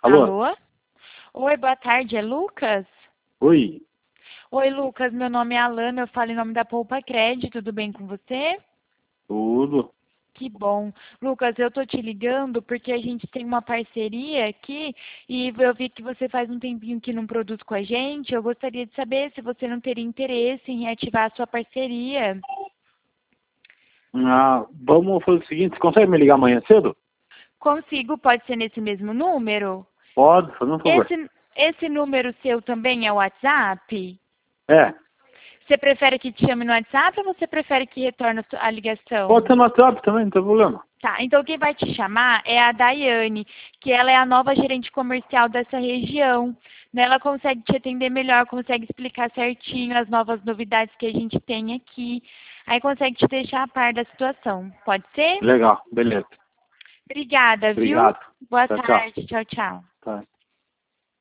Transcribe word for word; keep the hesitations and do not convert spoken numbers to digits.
Alô? Alô? Oi, boa tarde, é Lucas? Oi. Oi, Lucas, meu nome é Alana, eu falo em nome da Poupa Crédito, tudo bem com você? Tudo. Que bom. Lucas, eu tô te ligando porque a gente tem uma parceria aqui e eu vi que você faz um tempinho que não produz com a gente. Eu gostaria de saber se você não teria interesse em reativar a sua parceria. Ah, vamos fazer o seguinte, você consegue me ligar amanhã cedo? Consigo, pode ser nesse mesmo número? Pode, faz um favor. Esse, esse número seu também é o WhatsApp? É, Você prefere que te chame no WhatsApp ou você prefere que retorne a sua- a ligação? pode ser no WhatsApp também, não tem problema. Tá, então quem vai te chamar é a Daiane, que ela é a nova gerente comercial dessa região. Né, ela consegue te atender melhor, consegue explicar certinho as novas novidades que a gente tem aqui. Aí consegue te deixar a par da situação. Pode ser? Legal, beleza. Obrigada, viu? Obrigado. Boa Tchau, tchau. tarde. Tchau, tchau. Tá.